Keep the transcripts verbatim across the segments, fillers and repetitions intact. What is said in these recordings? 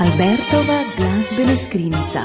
Albertova glazbena skrinjica.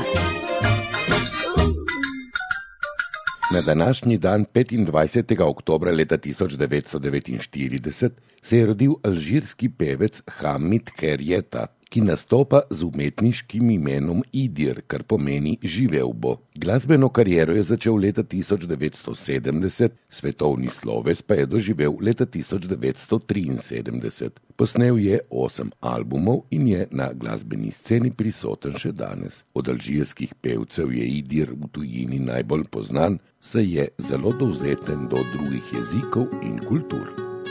Na današnji dan, petindvajsetega oktobra leta tisoč devetsto devetinštirideset, se je rodil alžirski pevec Hamid Kerjeta, ki nastopa z umetniškim imenom Idir, kar pomeni živel bo. Glasbeno kariero je začel leta tisoč devetsto sedemdeset, svetovni sloves pa je doživel leta tisoč devetsto triinsedemdeset. Posnel je osem albumov in je na glasbeni sceni prisoten še danes. Od alžirskih pevcev je Idir v tujini najbolj poznan, saj je zelo dovzeten do drugih jezikov in kultur.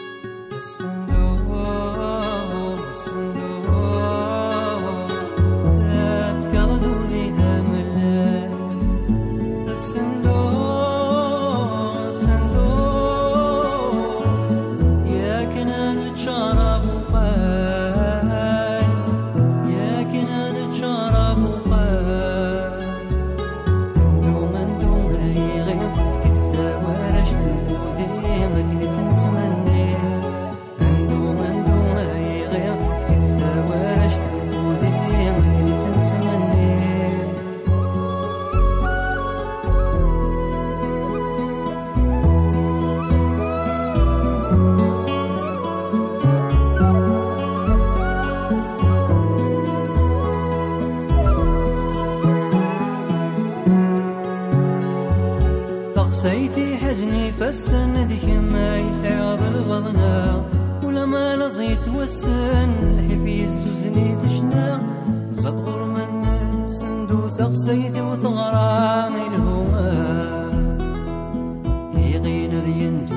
سيفي حزني فالسن ذيك ما يسعد الغضنا ولما لزيت والسن حفي الزوزني تشنا سطغر من سندو ثقسيت وثغرى من هما يغين ذي يندو